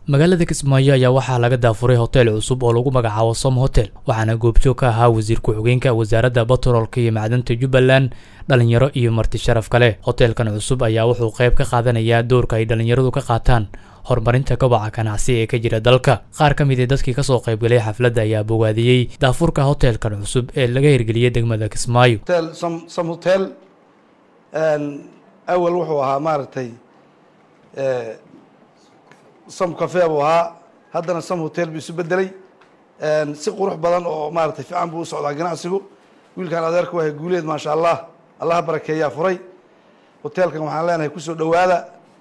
magaalada Kismaayo ayaa waxaa laga daafuray hotel cusub oo lagu magacaabo Som Hotel waxaana goobjoog ka ahaa wasiir ku-xigeenka wasaaradda Batroolka iyo Macdanta Jubbaland dhalinyaro iyo marti sharaf kale. Hotelkan cusub ayaa wuxuu qayb ka qaadanayaa doorka ay dhalinyaradu ka qaataan horumarinta kobaca ganacsi ee ka jira dalka. Qaar ka mid ah dadkii ka soo qayb galay xafladda ayaa bogaadiyay daafurka hotelkan cusub ee laga hirgeliyay degmada Kismaayo. Som Hotel awal wuxuu ahaa maartay Som Cafe ahaa haddana Som Hotel bi isu bedelay si qurux badan oo maartay fiican buu u socdaa ganacsigu. wiilkan adeerku waa guuleed ma sha Allah Allah barakeeya furay hotelkan waxaan leenahay ku soo dhawaada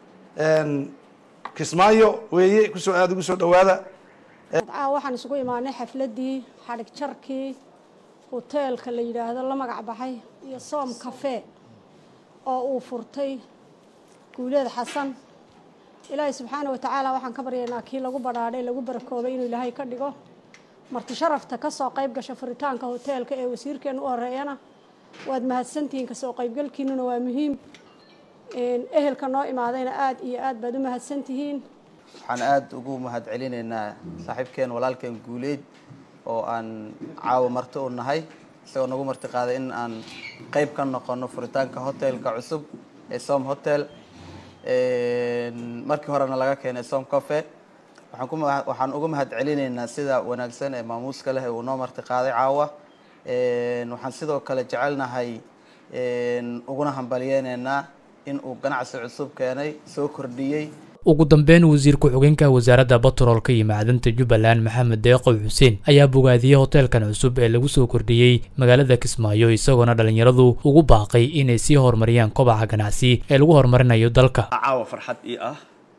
Kismaayo weeye ku soo aad ugu soo dhawaada waxaan isugu imaanay xafladii xarig jarkii hotelka la yiraahdo la magac baxay iyo Som Cafe oo uu furtay guuleed Xasan ilaahay subxaanahu wa ta'aala waxaan ka baryaynaa kii lagu badhaadhay lagu barakoobay inuu ilaahay ka dhigo marti sharafta ka soo qayb gashay furitaanka hotelka ee wasiirkeen u horeeyana waad mahadsantihiin ka soo qaybgalkiinuna waa muhiim ehelka noo imaadayna aad iyo aad baad u mahadsantihiin waxaan aad ugu mahad celinaynaa saaxiibkeen walaalkeen guuleed oo aan caawa marti u nahay isagoo nagu marti qaaday in aan qayb ka noqono furitaanka hotelka cusub ee Som Hotel markii horena laga keenay Som Cafe waxaan ugu mahad celinaynaa sida wanaagsan ee maamuuska leh uu noo marti qaaday caawa waxaan sidoo kale jecelnahay uguna hambalyeynaa in uu ganacsi cusub keenay soo kordhiyay. ugu dambeyn wasiir ku-xigeenka wasaaradda Batroolka iyo Macdanta Jubbaland Maxamed Deeqo Xuseen ayaa bogaadiyay hotelkan cusub ee lagu soo kordhiyay magaalada Kismaayo isagoo dhalinyaradu ugu baaqay inay sii horumariyaan kobaca ganacsi ee lagu horumarinayo dalka. caawa farxad ii ah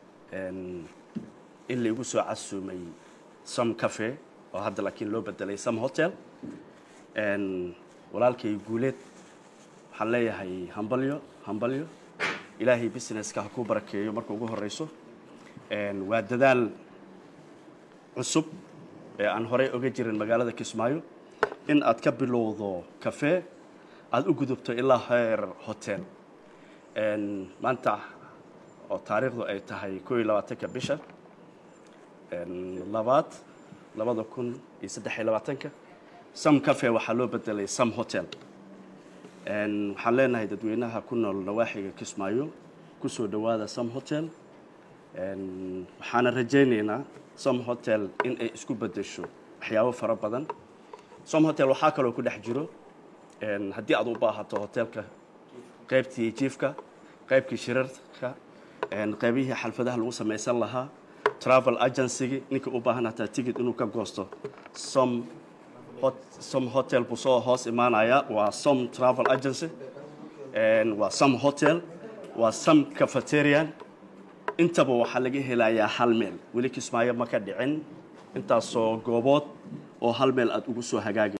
in la igu soo casuumay Som Cafe oo hadda laakiin loo bedelay Som Hotel walaalkay guuleed waxaan leeyahay hambalyo ilaahay businesska ha ku barakeeyo marka ugu horeyso waa dadaal cusub ee aan horey uga jirin magaalada Kismaayo in aad ka bilowdo cafe aad u gudubto ilaa heer hotel maanta oo taariikhdu ay tahay 21 bisha labaad 2023 Som Cafe waxaa loo bedelay Som Hotel waxaan leenahay dadweynaha ku nool nawaaxiga Kismaayo ku soo dhawaada Som Hotel waxaan rajaynaynaa Som Hotel in ay isku bedesho waxyaabo fara badan. Som Hotel waxaa kale oo ku dhex jiro haddii aad u baahato hotelka qaybtii jiifka qaybkii shirarka qaybihii xalfadaha lagu samaysan lahaa travel agency ninka u baahan hataa ticket inuu ka goosto Som Hotel buu soo hoos imaanaya waa Som Travel Agency waa Som Hotel waa Som Cafeteria intaba waxaa laga helayaa hal meel weli Kismaayo ma ka dhicin intaasoo goobood oo hal meel aad ugu soo hagaagi